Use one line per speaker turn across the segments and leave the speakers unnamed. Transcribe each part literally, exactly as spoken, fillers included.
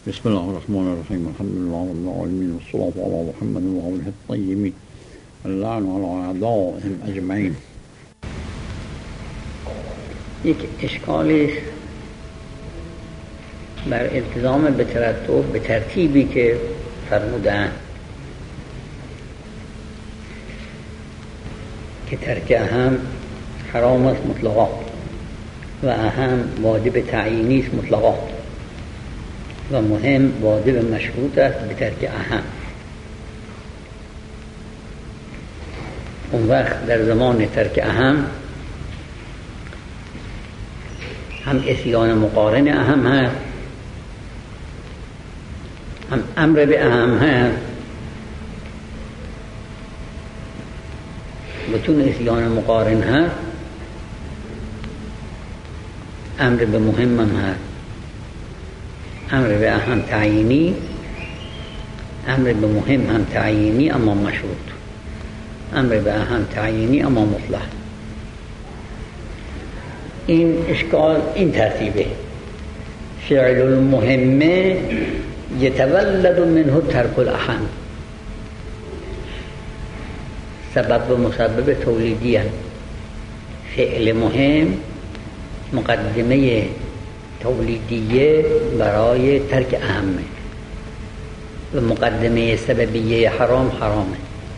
بسم الله الرحمن الرحيم. الحمد لله رب العالمين والصلاة على محمد وآله الطيبين اللعن على أعدائهم أجمعين.
یک اشکالی بر التزام به ترتب به ترتیبی که فرمودن که ترک اهم حرام است مطلقا و اهم واجب تعیینی است مطلقا و مهم واجب مشروط است به ترک اهم. اون وقت در زمان ترک اهم هم اسیان مقارن اهم هست، هم امر به اهم هست. و چون اسیان مقارن هست امر به مهم هم هست، امر به اهم تعیینی، امر به مهم هم تعیینی اما مشروط، امر به اهم تعیینی اما مطلق. این اشکال این ترتیبه: فعل المهم یتولد منه ترک الاهم. سبب و مسبب تولیدی هم. فعل مهم مقدمه تولیدیه برای ترک اهمه و مقدمه سببیه حرام حرامه.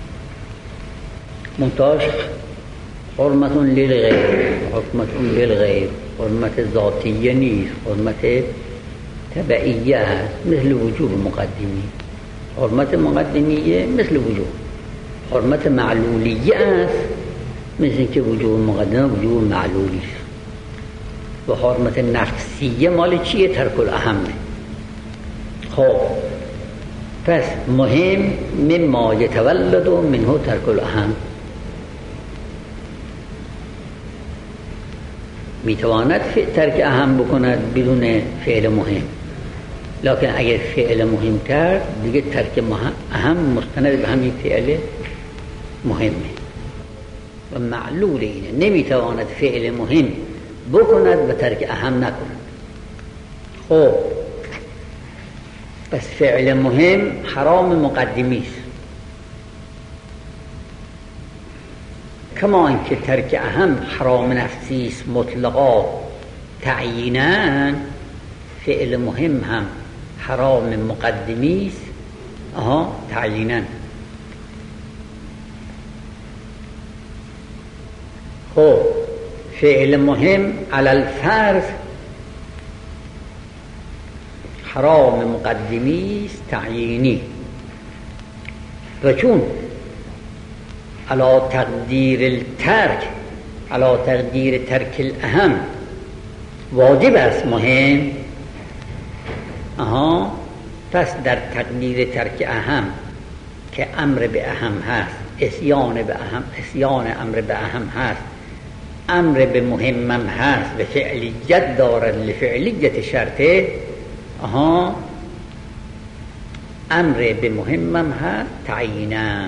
منتاش حرمت للغیر، حرمت للغیر، حرمت ذاتیه نیست، حرمت تبعیه هست، مثل وجوب مقدمی. حرمت مقدمیه مثل وجوب. حرمت معلولیه است، مثل که وجوب مقدمه وجوب معلولی است. و حرمت نفسیه مال چیه؟ ترک الاهمه. خب پس مهم مما یتولد منه ترک الاهم. میتواند ترک اهم بکند بدون فعل مهم، لکن اگر فعل مهم کرد دیگه ترک اهم مستند به همین فعل مهمه و معلول اینه. نمیتواند فعل مهم بکند و ترک اهم نکند. خب پس فعل مهم حرام مقدمی است، کما اینکه ترک اهم حرام نفسی است مطلقا تعیینا، فعل مهم هم حرام مقدمی است آها تعیینا. خب فعل مهم علی الفرض حرام مقدمی است تعیینی، و چون علی تقدیر الترک، علی تقدیر ترک الاهم واجب است مهم، آها پس در تقدیر ترک اهم که امر به اهم هست، اسیان به اهم، اسیان امر به اهم هست، امر به مهمم هست و فعلیت دارد لفعلیت شرطه، آها امر به مهمم هست تعیینا.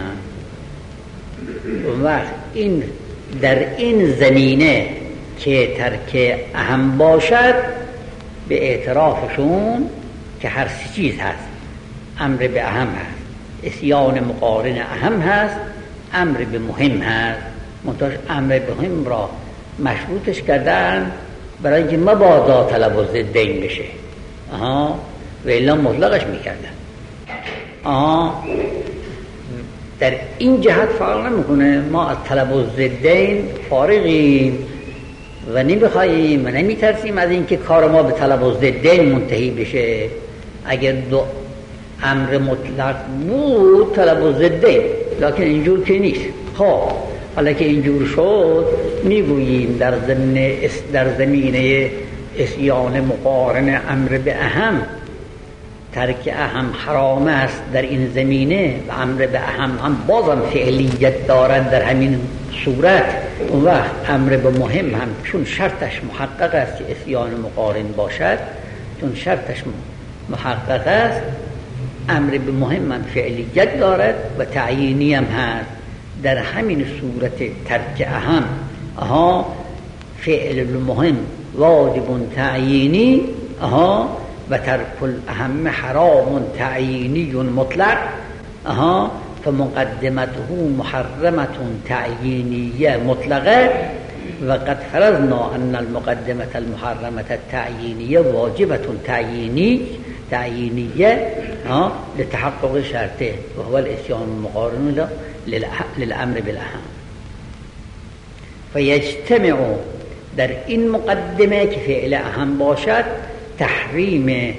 و این در این زمینه که ترک اهم باشد به اعترافشون که هر سی چیز هست، امر به اهم هست، اسیان مقارن اهم هست، امر به مهم هست. منتها امر به مهم را مشروطش کردن برای اینکه مبادا طلب الضدین بشه، آها و الا مطلقش میکردن. آها در این جهت فرق نمیکنه، ما از طلب الضدین فارغیم و نمیخواییم و نمیترسیم از اینکه کار ما به طلب الضدین منتهی بشه. اگر دو امر مطلق بود طلب الضدین، لکن اینجور که نیست. خب حالا که اینجور شد میگوییم در زمینه در زمینه اسیان مقارن امر به اهم ترک اهم حرام است. در این زمینه و امر به اهم هم بازم فعلیت دارد در همین صورت. اون وقت امر به مهم هم چون شرطش محقق است که اسیان مقارن باشد، چون شرطش محقق است امر به مهم هم فعلیت دارد و تعیینی هم هست. در همین صورت ترک اهم آها فعل المهم واجب تعیینی آها و ترک الاهم حرام تعیینی مطلق اها فمقدمته محرمة تعیینیه مطلقه و قد فرضنا ان المقدمة المحرمة التعیینیه واجبة تعیینی تعیینیه لتحقق شرطه و هو الاسیان المقارن للامر بالاهم. فیجتمع در این مقدمه که فعل اهم باشد تحریم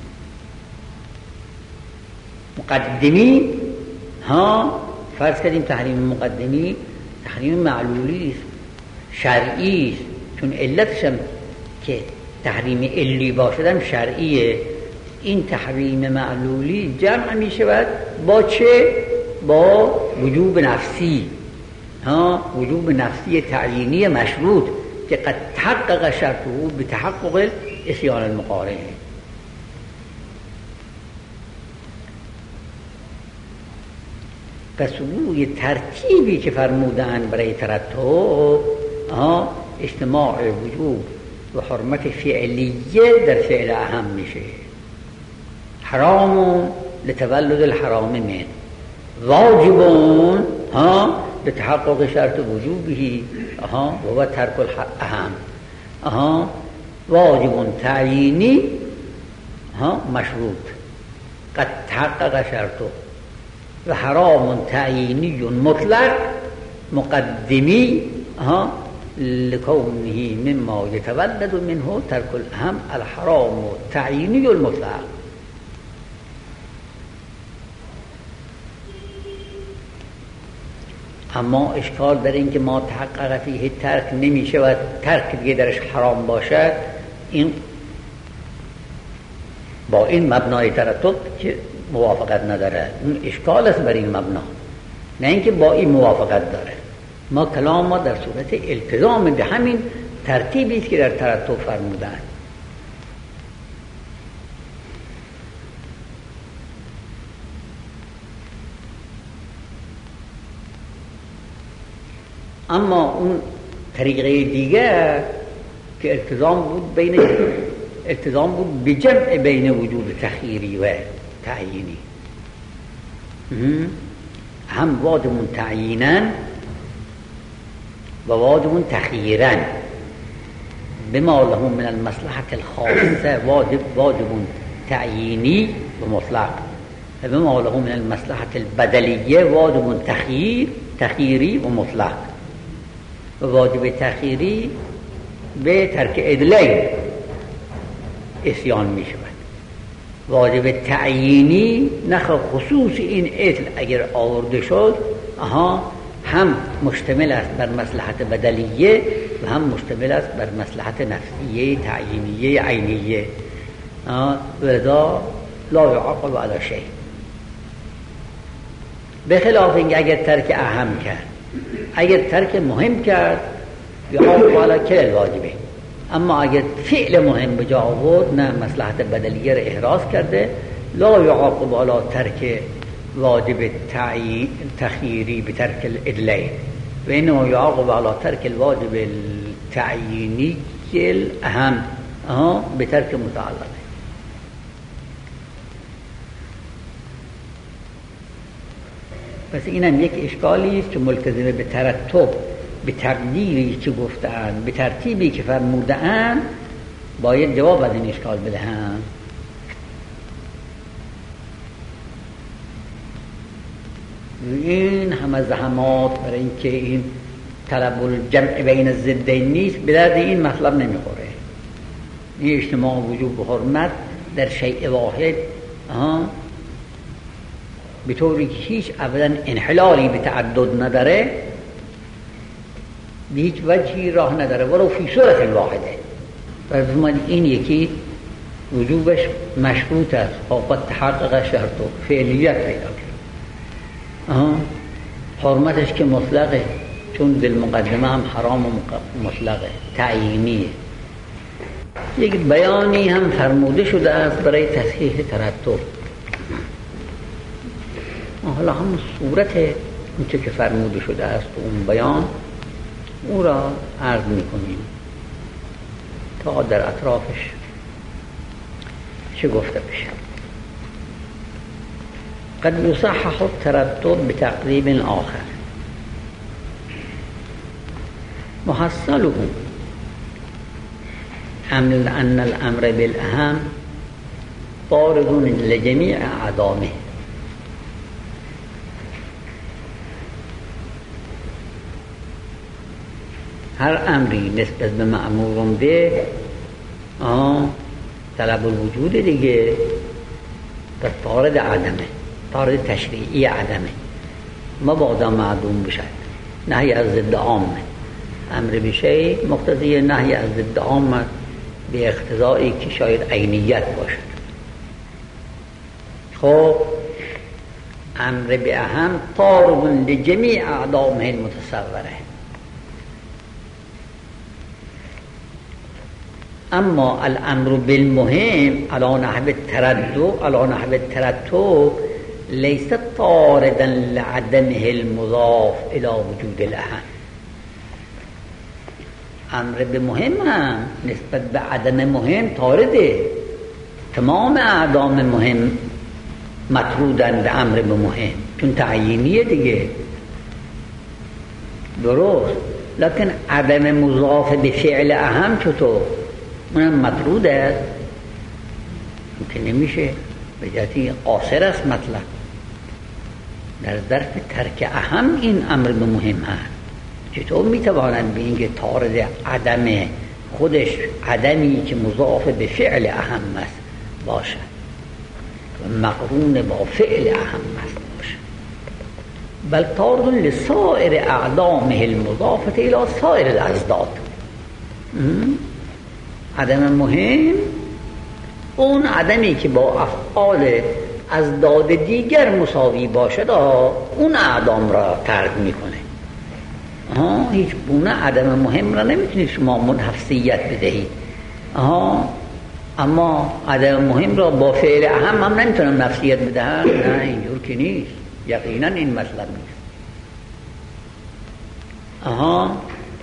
مقدمی ها فرض کردیم تحریم مقدمی تحریم معلولی است شرعی است، چون علتش هم که تحریم علی باشدم شرعیه. این تحریم معلولی جمع می شود با چه؟ با وجوب نفسی ها وجوب نفسی تعیینی مشروط که قد تحقق شرطه به تحقق اسیان المقارن. پس روی ترتیبی که فرمودن برای ترتب ها اجتماع وجوب و حرمت فعلیه در فعل اهم میشه. حرام لتولد الحرام من، واجبون ها لتحقق شرط وجوبه ها و هو ترک الاهم ها واجب تعیینی ها مشروط قد تحقق شرطه و حرام تعیینی مطلق مقدمی ها لکونه مما یتولد منه ترک الاهم الحرام تعیینی المطلق. اما اشکال در این که ما تحقق فیه ترک نمی شود، ترک دیگه درش حرام باشد، این با این مبنای ترتب که موافقت نداره، اون اشکال است بر این مبنا، نه اینکه با این موافقت داره. ما کلام ما در صورت التزام به همین ترتیبی است که در ترتب فرمودن. اما اون طریقه دیگر که التزام بود بین التزام بود به جمع بین وجود تخییری و تعیینی، هم واجب تعیینا و واجب تخییرا بما له من المصلحة الخاصة واجب واجب تعیینی و مطلق و بما له من المصلحة البدلیه واجب تخییر تخییری و مطلق. و واجب تخییری به ترک ادلین اسیان می شود. واجب تعیینی نخ خصوص این ادل اگر آورده شد آها هم مشتمل است بر مصلحت بدلیه و هم مشتمل است بر مصلحت نفسیه تعیینیه عینیه. ولذا لا يعاقب على شيء، به خلاف اینکه اگر ترک اهم کرد، اگر ترک مهم کرد يعاقب على كل الواجبه. اما اگر فعل مهم بجا آورد، نه مصلحت بدلیه را احراز کرده، لا يعاقب على ترک واجب تخییری به ترک الادلین و انما يعاقب على ترک الواجب التعیینی الاهم به ترک متعلق. پس اینم یک اشکالی است که ملتزم به ترتب، به تقدیری که گفتن، به ترتیبی که فرمودن، باید جواب از این اشکال بدهن. این همه زحمات برای اینکه این طلب الجمع بین الضدین نیست، به درد این مطلب نمیخوره. این اجتماع وجوب و حرمت در شیء واحد آها به طوری که هیچ ابدا انحلالی به تعدد نداره، به هیچ وجهی راه نداره ولو فی صورت واحده. و این یکی وجوبش مشروط است، قد تحقق شرط و فعلیت پیدا کرد. حرمتش که مطلقه، چون بالمقدمه هم حرام و مطلقه تعیینیه. یک بیانی هم فرموده شده است برای تصحیح ترتب. حالا هم صورت اونچه که فرموده شده است اون بیان، او را عرض میکنیم تا در اطرافش چه گفته بشه؟ قد يصحح التردد بتقريب آخر محصله أن الأمر بالأهم طارد لجميع أعدامه. هر امری نسبت به مأمور به آه طلب الوجود دیگه در طارد عدمه، طارد تشریعی عدمه، مبادا معدوم بشد. نهی از ضد عامه، امر بشی مقتضی نهی از ضد عامه به اقتضایی که شاید عینیت باشد. خب امر به اهم طارد لجمیع اعدامه المتصوره. اما الامر بالمهم على نحو التردد على نحو الترتب ليس طاردا لعدمه المضاف الى وجود الاهم. امر به مهم هم نسبت به عدم مهم طارده. تمام اعدام مهم مطرودن به امر به مهم چون تعیینیه دیگه، درست. لكن عدم مضاف به فعل اهم چطور؟ اونم مطرود است، که نمیشه، به جهتی قاصر است مطلب. در ظرف ترک اهم این امر به مهم هست. چطور میتوانند به اینکه طارد عدم خودش عدمی که مضاف به فعل اهم است باشد و مقرون با فعل اهم است باشد، بل طارد لسائر اعدامه المضافه الى سائر الازداد. عدم مهم اون عدمی که با افعال ازداد دیگر مساوی باشد اون اعدام را ترک میکنه. آها هیچ گونه عدم مهم را نمیتونید شما منحفظیت بدهید. آها اما عدم مهم را با فعل اهم هم نمیتونم نفسیت بدهم. نه اینجور که نیست، یقینا این مطلب نیست. آها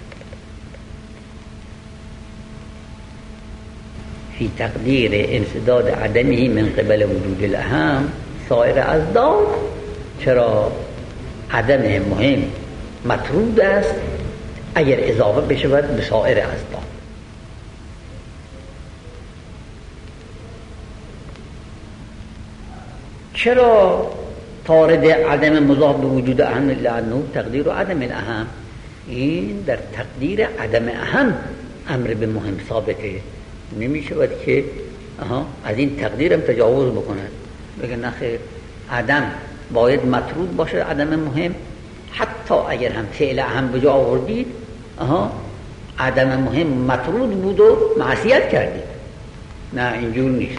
في تقدير انسداد عدمه من قبل وجود الأهم سائر ازداد. چرا عدم مهم مطرود است اگر اضافه بشود به سائر ازداد. چرا طارد عدم مضاف به وجود اهم لانه تقدیر عدم الاهم؟ این در تقدیر عدم اهم امر به مهم ثابته. نمی شود که آها از این تقدیرم تجاوز بکنند، بگه نخیر عدم باید مطرود باشه، عدم مهم حتی اگر هم فعل اهم به جا آوردید آها عدم مهم مطرود بود و معصیت کردید. نه اینجور نیست.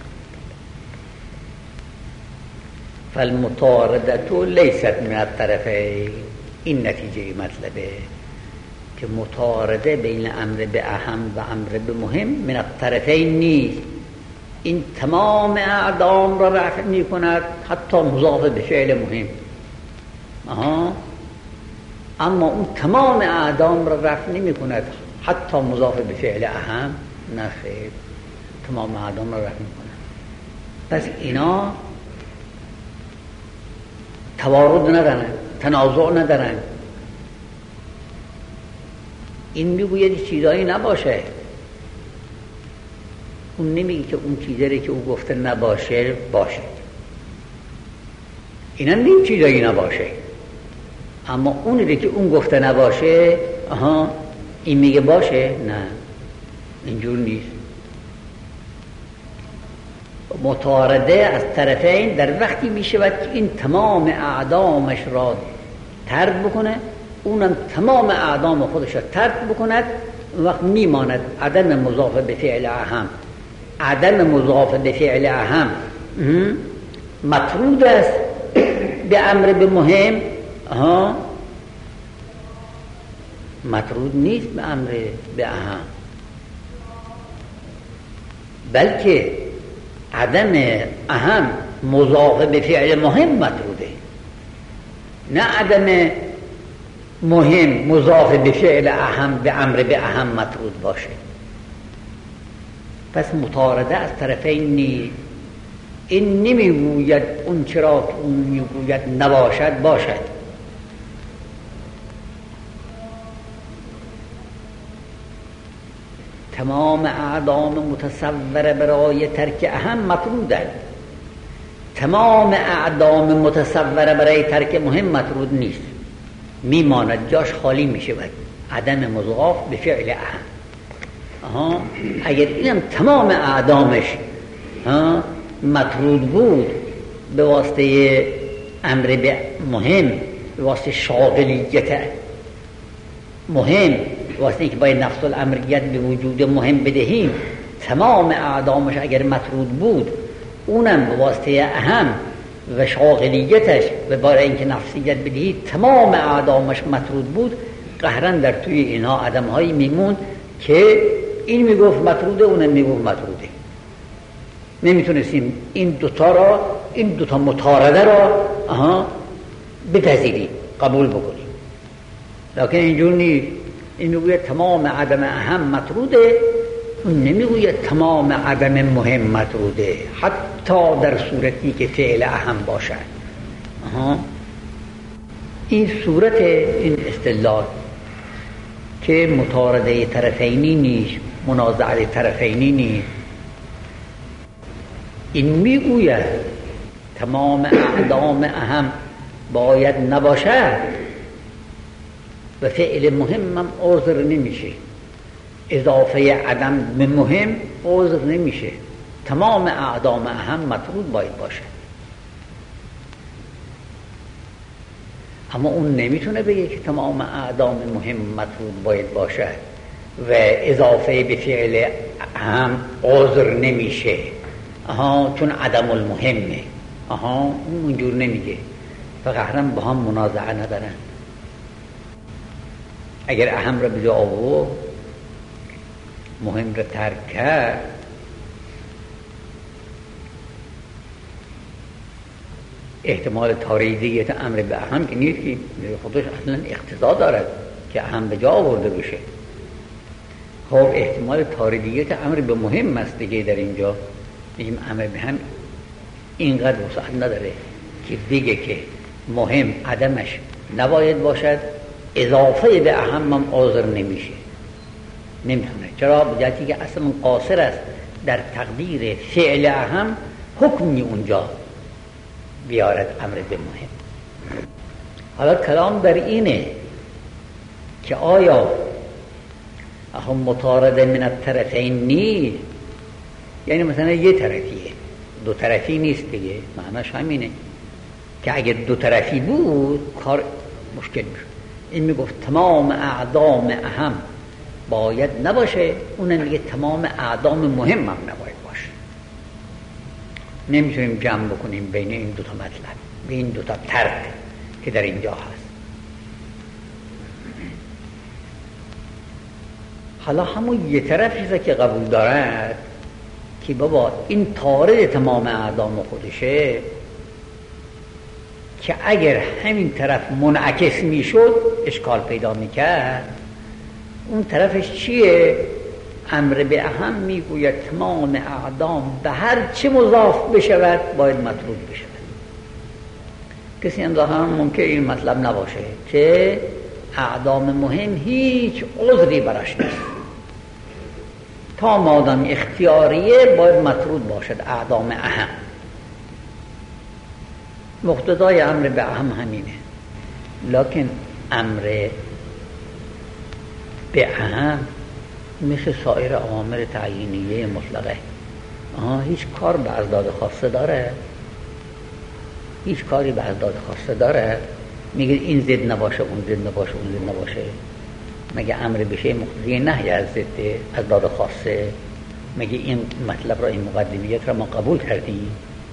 فالمطاردة لیست من الطرفین. این نتیجه مطلبه که مطارده بین امر به اهم و امر به مهم من الطرفین نیست. این تمام اعدام را رفع می کند حتی مضاف به فعل مهم. آها اما اون تمام اعدام را رفع نمی کند حتی مضاف به فعل اهم. نه خیر، تمام اعدام را رفع می کند. پس اینا توارد ندارن، تنازع ندارن. این میگوید چیزایی نباشه، اون نمیگه که اون چیزایی که او گفته نباشه باشه. اینا نیم چیزایی نباشه، اما اونی که اون گفته نباشه آها این میگه باشه. نه اینجور نیست. مطارده از طرفین در وقتی میشود که این تمام اعدامش را ترک بکنه، اونم تمام اعدام خودش را ترک بکند، وقت میماند عدم مضاف به فعل اهم. عدم مضاف به فعل اهم مطرود است به امر به مهم. ها مطرود نیست به امر به اهم، بلکه عدم اهم مضاف به فعل مهم مطروده، نه عدم مهم مضاف به فعل اهم به امر به اهم مطرود باشه. پس مطارده از طرفین نیست. این نمیگوید اون چرا که اون میگوید نباشد باشد. تمام اعدام متصوره برای ترک اهم مطرودند. تمام اعدام متصوره برای ترک مهم مطرود نیست، میماند، جاش خالی میشود. عدم مضاف به فعل اهم. آها، اگر اینم تمام اعدامش ها مطرود بود به واسطه امر به مهم، به واسطه شاغلیت مهم، به واسطه اینکه باید نفس الامریت به وجود مهم بدهیم، تمام اعدامش اگر مطرود بود، اونم به واسطه اهم و شاغلیتش و برای اینکه نفسیت بدهید تمام اعدامش مطرود بود، قهرا در توی اینها آدم‌هایی میمون که این میگفت مطروده، اونم میگفت مطروده. نمیتونستیم این دوتا را، این دوتا مطارده را آها بپذیریم، قبول بکنیم. لکن اینجور نیست. این میگوید تمام عدم اهم مطروده، اون نمیگوید تمام عدم مهم مطروده، حتی در صورتی که فعل اهم باشد. آها. این صورت این استدلال که مطارده طرفینی نیست، منازعه طرفینی نیست. این میگوید تمام اعدام اهم باید نباشد و فعل مهم هم عذر نمیشه، اضافه عدم به مهم عذر نمیشه، تمام اعدام اهم مطرود باید باشه. اما اون نمیتونه بگه که تمام اعدام مهم مطرود باید باشد و اضافه به فعل اهم عذر نمیشه. آها، چون عدم المهمه. آها، اون اونجور نمیگه. فقهرا با هم منازعه ندارن. اگر اهم را بجا آورد، مهم را ترک کرد، احتمال تاریدیت امر به اهم که نیست که خودش اصلا اقتضا دارد که اهم به جا آورده بشه. خب احتمال تاریدیت امر به مهم است دیگه. در اینجا میگیم امر به هم اینقدر وسعت نداره که دیگه که مهم عدمش نباید باشد، اضافه به اهم هم عذر نمیشه، نمیتونه. چرا؟ بجاتی که اصلا قاصر است در تقدیر فعل اهم، حکمی اونجا بیارد امر به مهم. حالا کلام در اینه که آیا هم مطارده من الطرفین نیست، یعنی مثلا یه طرفیه، دو طرفی نیست دیگه. معناش همینه که اگر دو طرفی بود کار مشکل میشه. این میگفت تمام اعدام اهم باید نباشه، اونم میگه تمام اعدام مهم هم نباید باشه. نمیتونیم جمع بکنیم بین این دو تا مطلب، بین این دو تا طرف که در اینجا هست. حالا همون یه طرفیست که قبول دارد که بابا این طارد تمام اعدام خودشه، که اگر همین طرف منعکس میشد اشکال پیدا میکرد. اون طرفش چیه؟ امر به اهم میگوید تمام اعدام به هر چه مضاف بشود باید مطرود بشود. کسی هم ظاهرا ممکن این مطلب نباشه که اعدام مهم هیچ عذری براش نیست، تا مادام اختیاریه باید مطرود باشد اعدام اهم. مقتضای امر به اهم همینه. لکن امر به اهم مثل سایر اوامر تعیینیه مطلقه. آها، هیچ کار به ازداد خاصه داره؟ هیچ کاری به ازداد خاصه داره؟ میگه این ضد نباشه، اون ضد نباشه، اون ضد نباشه. مگه امر بشه مقتضی نهی از ضد ازداد خاصه؟ مگه این مطلب را، این مقدمیت را ما قبول کردیم؟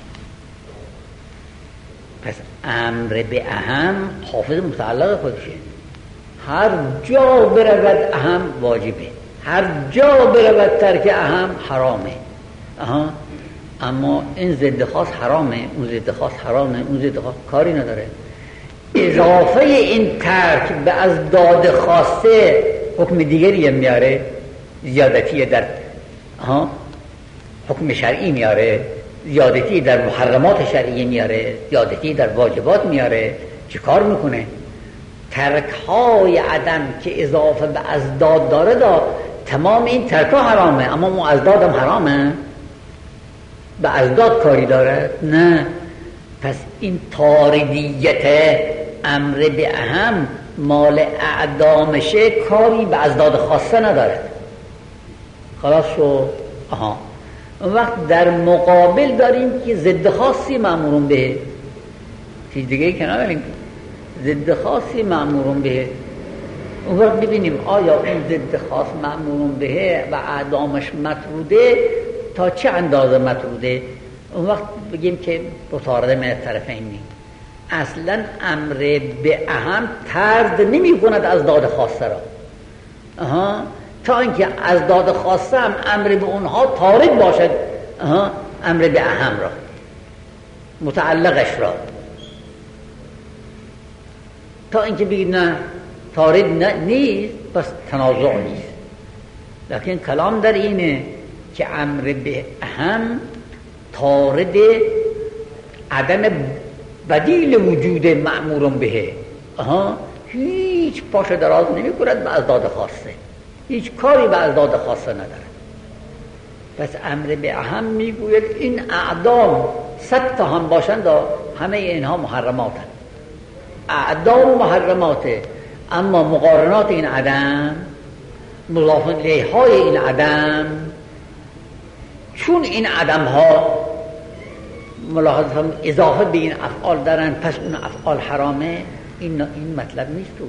پس امر به اهم حافظ متعلق خودشه. هر جا برود اهم واجبه، هر جا برود ترک اهم حرامه. آها. اما این ضد خاص حرامه، اون ضد خاص حرامه، اون ضد خاص کاری نداره. اضافه این ترک به از داد خاصه حکم دیگری هم میاره، زیادتیه در آها حکم شرعی میاره، زیادتی در محرمات شرعی میاره، زیادتی در واجبات میاره. چه کار میکنه؟ ترک های عدم که اضافه به ازداد داره دا تمام این ترک ها حرامه، اما اون ازداد هم حرامه. به ازداد کاری داره؟ نه. پس این تاردیت امر به اهم مال اعدامشه کاری به ازداد خاصه نداره. خلاص شو. آها. اون وقت در مقابل داریم که ضد خاصی مأمورون به، چیز دیگه ای که نداریم، ضد خاصی مأمورون به. اون وقت ببینیم آیا این ضد خاص مأمورون به و اعدامش مطروده تا چه اندازه مطروده. اون وقت بگیم که متعارض من الطرفین نی. اصلا امر به اهم طرد نمی کند از داد خاصه را. آها. تا اینکه از داد خاصه هم امر به اونها طارد باشد، آها، امر به اهم را، متعلقش را. تا اینکه بگید نه طارد نه نیست، پس تنازع نیست. لکن کلام در اینه که امر به اهم طارد عدم بدیل وجود مأمور به، آها، هیچ پاش دراز نمی کند به ازداد خاصه، هیچ کاری به ازداد خاصه نداره. پس امر به اهم میگوید این اعدام صد تا هم باشند همه اینها محرماتند. اعدام محرماته، اما مقارنات این عدم، مضاف الیه های این عدم، چون این عدم ها ملاحظه هم اضافه به این افعال دارن، پس اون افعال حرامه. این این مطلب نیست توش.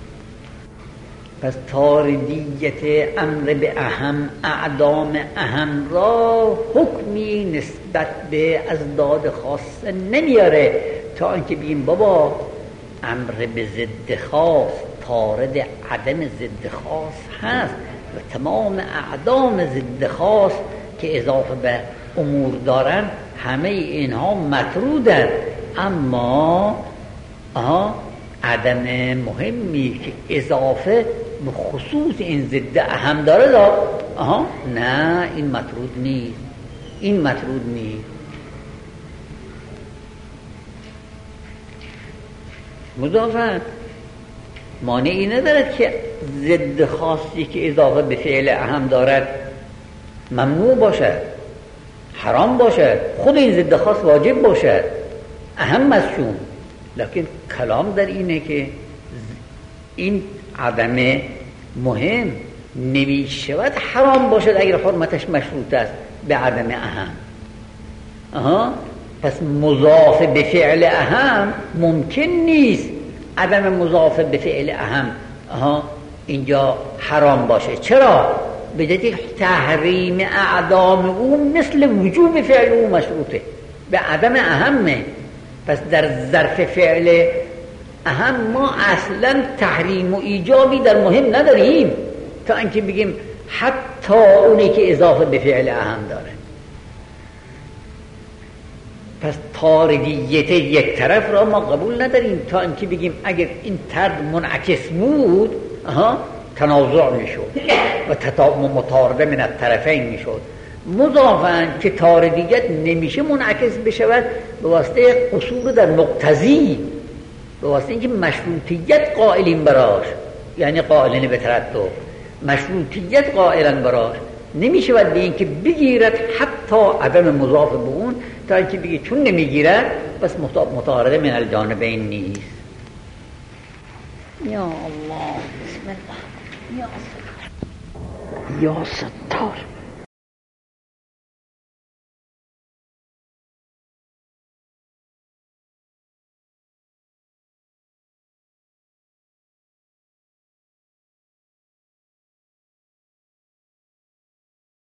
پس تاردیت امر به اهم اعدام اهم را حکمی نسبت به ازداد خاص نمیاره، تا اینکه بگیم بابا امر به ضد خاص طارد عدم ضد خاص هست و تمام اعدام ضد خاص که اضافه به امور دارن همه اینها مطرودن. اما آها عدم مهمی که اضافه به خصوص این ضد اهم داره دا، آها نه این مطرود نیست، این مطرود نیست. مضافه مانعی ندارد که ضد خاصی که اضافه به فعل اهم دارد ممنوع باشد، حرام باشد، خود این ضد خاص واجب باشد، اهم است چون. لکن کلام در اینه که این عدم مهم نمی شود حرام باشد اگر حرمتش مشروط است به عدم اهم. آها. پس مضاف به فعل اهم ممکن نیست عدم مضاف به فعل اهم آها اینجا حرام باشه. چرا؟ به دلیل تحریم اعدام او مثل وجوب فعل او مشروطه به عدم اهمه. پس در ظرف فعل اهم ما اصلا تحریم و ایجابی در مهم نداریم، تا اینکه بگیم حتی اونی که اضافه به فعل اهم داره. پس تاردیت یک طرف را ما قبول نداریم، تا اینکه بگیم اگر این طرد منعکس بود آها تنازع میشد و تطابق متعارضه من الطرفین میشد. مضافاً که تاردیت نمیشه منعکس بشود به واسطه قصور در مقتضی، به واسطه اینکه مشروطیت قائلین براش، یعنی قائلین به ترتب مشروطیت قائلن براش، نمیشود به این که بگیرد حتی عدم مضاف به اون، تا اینکه بگی چون نمیگیرد پس متعارضه من الجانبین نیست. یا الله بسم الله یا ستار یا ستار.